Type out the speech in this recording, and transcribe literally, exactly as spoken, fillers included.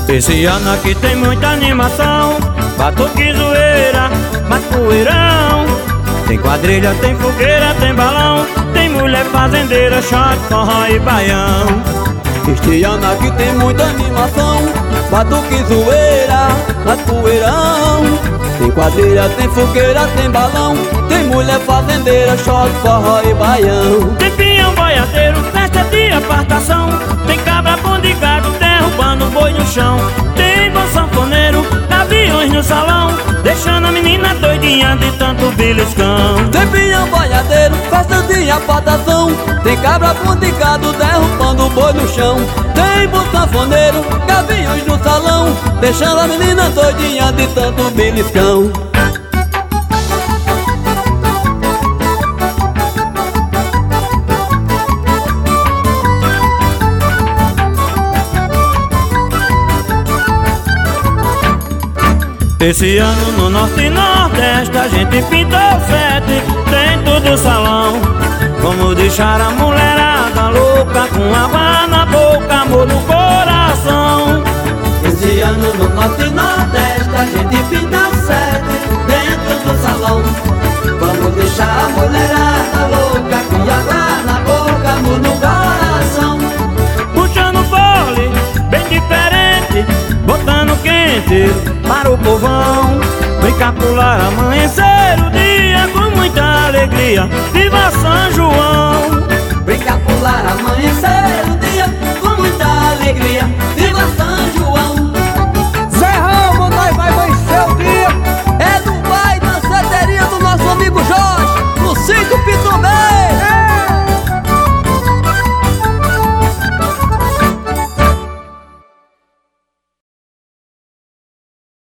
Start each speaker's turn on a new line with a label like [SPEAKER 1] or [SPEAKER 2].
[SPEAKER 1] Esse ano aqui tem muita animação, batuque, zoeira, mapoeirão. Tem quadrilha, tem fogueira, tem balão, tem mulher fazendeira, shot, forró e baião.
[SPEAKER 2] Este ano aqui tem muita animação, batuque, zoeira, mapoeirão. Tem quadrilha, tem fogueira, tem balão, tem mulher fazendeira, shot, forró e baião.
[SPEAKER 1] Tem pinhão, boiadeiro, festa de apartação, tem cabra, bom de gado, derrubando boi no chão. Tem bom sanfoneiro, aviões no salão, deixando a menina doidinha de tanto beliscão.
[SPEAKER 2] Tem pinhão, boiadeiro, festa de apartação, tem cabra, bom de gado, derrubando boi no chão. Tem bom sanfoneiro, gaviões no salão, deixando a menina doidinha de tanto beliscão.
[SPEAKER 1] Esse ano no Norte e Nordeste a gente pintou sete dentro do salão. Vamos deixar a mulherada louca, com água na boca, amor no coração.
[SPEAKER 2] Esse ano no Norte e Nordeste a gente pinta sete dentro do salão. Vamos deixar a mulherada louca, com água na boca, amor no coração.
[SPEAKER 1] Puxando fole, bem diferente, botando quente para o povão. Vem calcular amanhecer o dia com muita alegria,